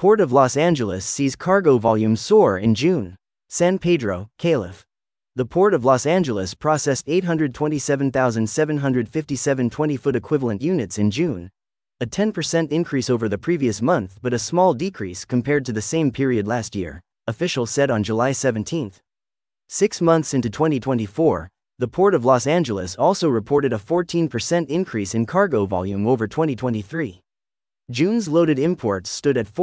Port of Los Angeles sees cargo volume soar in June. San Pedro, Calif. The Port of Los Angeles processed 827,757 20-foot equivalent units in June, a 10% increase over the previous month but a small decrease compared to the same period last year, officials said on July 17. 6 months into 2024, the Port of Los Angeles also reported a 14% increase in cargo volume over 2023. June's loaded imports stood at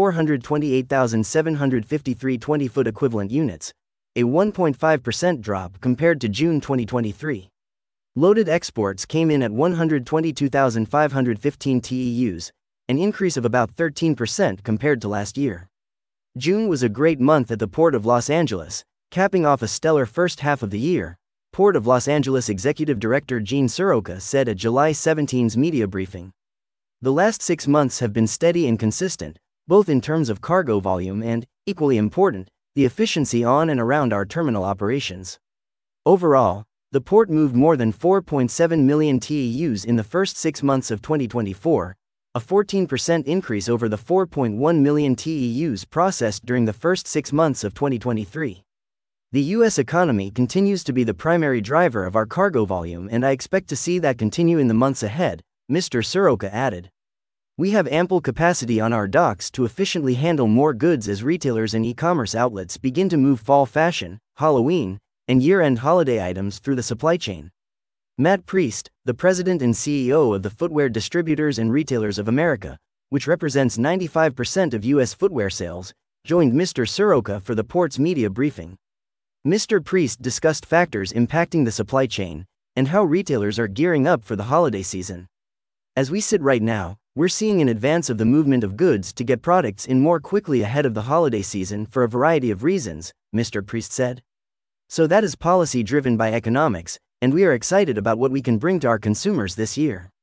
428,753 20-foot equivalent units, a 1.5% drop compared to June 2023. Loaded exports came in at 122,515 TEUs, an increase of about 13% compared to last year. June was a great month at the Port of Los Angeles, capping off a stellar first half of the year, Port of Los Angeles Executive Director Gene Seroka said at July 17's media briefing. The last 6 months have been steady and consistent, both in terms of cargo volume and, equally important, the efficiency on and around our terminal operations. Overall, the port moved more than 4.7 million TEUs in the first 6 months of 2024, a 14% increase over the 4.1 million TEUs processed during the first 6 months of 2023. The U.S. economy continues to be the primary driver of our cargo volume, and I expect to see that continue in the months ahead, Mr. Seroka added. We have ample capacity on our docks to efficiently handle more goods as retailers and e-commerce outlets begin to move fall fashion, Halloween, and year-end holiday items through the supply chain. Matt Priest, the president and CEO of the Footwear Distributors and Retailers of America, which represents 95% of U.S. footwear sales, joined Mr. Seroka for the port's media briefing. Mr. Priest discussed factors impacting the supply chain and how retailers are gearing up for the holiday season. As we sit right now, we're seeing an advance of the movement of goods to get products in more quickly ahead of the holiday season for a variety of reasons, Mr. Priest said. So that is policy driven by economics, and we are excited about what we can bring to our consumers this year.